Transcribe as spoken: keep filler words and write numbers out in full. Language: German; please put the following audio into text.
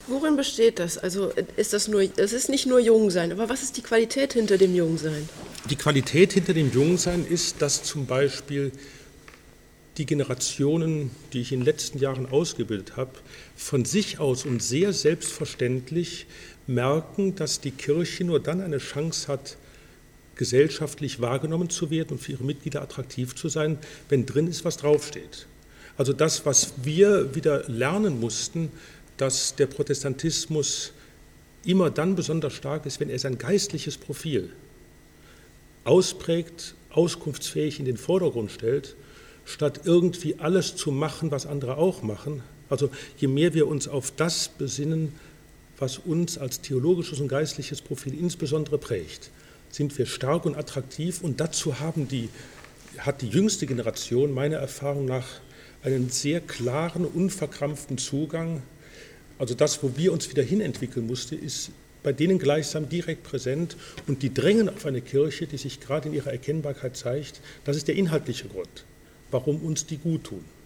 Worin besteht das? Also ist das nur, das ist nicht nur Jungsein, aber was ist die Qualität hinter dem Jungsein? Die Qualität hinter dem Jungsein ist, dass zum Beispiel die Generationen, die ich in den letzten Jahren ausgebildet habe, von sich aus und sehr selbstverständlich merken, dass die Kirche nur dann eine Chance hat, gesellschaftlich wahrgenommen zu werden und für ihre Mitglieder attraktiv zu sein, wenn drin ist, was draufsteht. Also das, was wir wieder lernen mussten, dass der Protestantismus immer dann besonders stark ist, wenn er sein geistliches Profil ausprägt, auskunftsfähig in den Vordergrund stellt, statt irgendwie alles zu machen, was andere auch machen. Also je mehr wir uns auf das besinnen, was uns als theologisches und geistliches Profil insbesondere prägt, sind wir stark und attraktiv. Und dazu haben die, hat die jüngste Generation meiner Erfahrung nach einen sehr klaren, unverkrampften Zugang. Also das, wo wir uns wieder hinentwickeln mussten, ist bei denen gleichsam direkt präsent. Und die drängen auf eine Kirche, die sich gerade in ihrer Erkennbarkeit zeigt. Das ist der inhaltliche Grund, warum uns die gut tun.